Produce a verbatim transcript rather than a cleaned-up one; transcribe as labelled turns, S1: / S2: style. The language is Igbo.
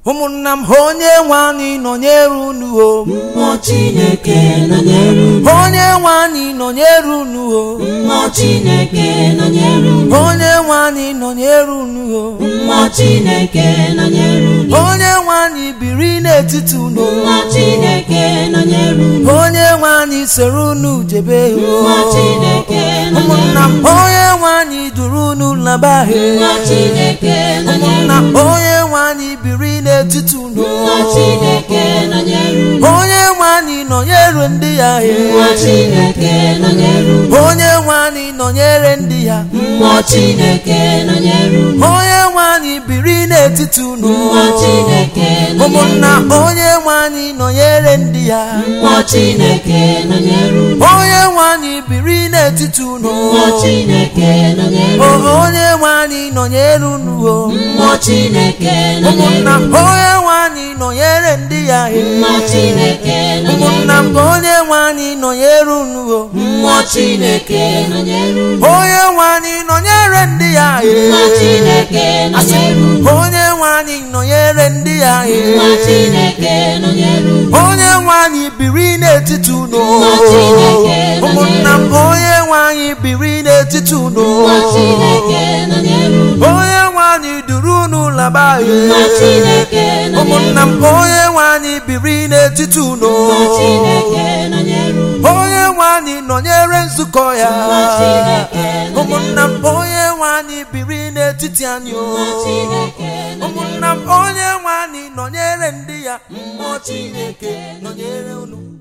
S1: ụmụnna m onye nwe anyị nọnyere unu o
S2: mmụọ Chineke nọnyere unu
S1: onye nwe anyị nọnyere unu o
S2: mmụọ Chineke nọnyere unu
S1: onye nwe anyị nọnyere unu o
S2: mmụọ Chineke nọnyere unu
S1: onye nwe anyị biri n'etiti unu
S2: mmụọ Chineke nọnyere unu
S1: onye nwe anyị soro unu jebe o
S2: mmụọ Chineke
S1: ụmụnna
S2: nọnyere
S1: m onye nwe anyị duru unu laba he
S2: mmụọ Chineke nọnyere
S1: ụmụnna m onye nwe anyị biri n'etiti unu
S2: mmụọ Chineke nọnyere unu
S1: onye nwe anyị nọnyere ndị ya he
S2: mmụọ Chineke nọnyere unu
S1: onye nwe anyị nọnyere ndị ya
S2: mmụọ Chineke nọnyere unu
S1: onye nwe anyị biri n'etiti unu
S2: mmụọ Chineke
S1: ụmụnna
S2: nọnyere unu
S1: onye nwe anyị nọnyere ndị ya
S2: mmụọ Chineke nọnyere unu
S1: onye nwe anyị biri n'etiti unu
S2: mmụọ Chineke nọnyere
S1: o
S2: unu
S1: onye nwe anyị nọnyere unu o
S2: mmụọ Chineke
S1: ụmụnna
S2: nọnyere unu
S1: onye nwe anyị nọnyere ndị ya he
S2: mmụọ Chineke nọnyere
S1: ụmụnna m
S2: unu
S1: onye nwe anyị nọnyere unu o
S2: mmụọ Chineke nọnyere unu
S1: onye nwe anyị nọnyere ndị ya he
S2: mmụọ Chineke nọnyere unu
S1: onye nwe anyị nọnyere ndị ya he
S2: mmụọ Chineke nọnyere unu
S1: onye nwe anyị biri n'etiti unu
S2: mmụọ Chineke
S1: ụmụnna m
S2: nọnyere unu
S1: onye nwe anyị biri n'etiti unu
S2: mmụọ Chineke nọnyere unu
S1: onye nwe anyị duru unu laba he
S2: mmụọ Chineke nọnyere
S1: ụmụnna m
S2: unu
S1: onye nwe anyị biri n'etiti unu
S2: mmụọ Chineke nọnyere unu
S1: onye nwe anyị nọnyere nzukọ ya
S2: mmụọ Chineke nọnyere
S1: ụmụnna m onye nwe anyị biri n'etiti anyị o
S2: mmụọ Chineke nọnyere
S1: ụmụnna m onye nwe anyị nọnyere ndị ya mmụọ Chineke nọnyere unu.